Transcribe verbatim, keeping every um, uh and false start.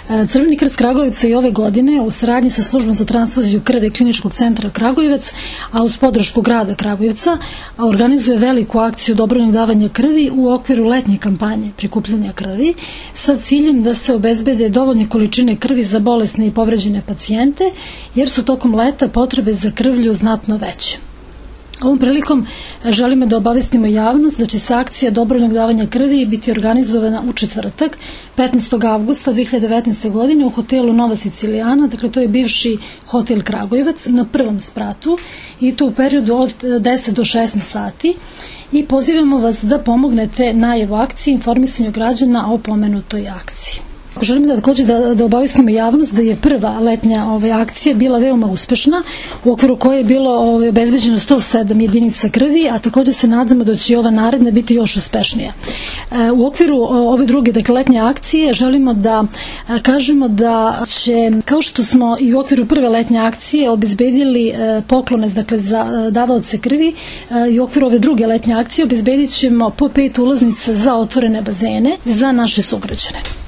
Crveni krst Kragujevca i ove godine u saradnji sa službom za transfuziju krvi Kliničkog centra Kragujevac, a uz podršku grada Kragujevca, organizuje veliku akciju dobrovoljnog davanja krvi u okviru letnje kampanje prikupljanja krvi sa ciljem da se obezbede dovoljne količine krvi za bolesne i povređene pacijente, jer su tokom leta potrebe za krvlju znatno veće. Ovom prilikom želimo da obavestimo javnost da će se akcija dobrovoljnog davanja krvi biti organizovana u četvrtak, petnaestog avgusta dve hiljade devetnaeste. godine u hotelu Nova Sicilijana, dakle to je bivši hotel Kragujevac, na prvom spratu, i to u periodu od deset do šesnaest sati, i pozivamo vas da pomognete najavu akcije i informisanju građana o pomenutoj akciji. Želim da također da, da obavestimo javnost da je prva letnja ovaj, akcija bila veoma uspešna, u okviru koje je bilo ovaj, obezbeđeno sto sedam jedinica krvi, a također se nadamo da će ova naredna biti još uspešnija. E, u okviru ove druge, dakle, letnje akcije želimo da a, kažemo da će, kao što smo i u okviru prve letnje akcije obezbedili e, poklone, dakle, za a, davaoce krvi, e, i u okviru ove druge letnje akcije obezbedit ćemo po pet ulaznica za otvorene bazene za naše sugrađane.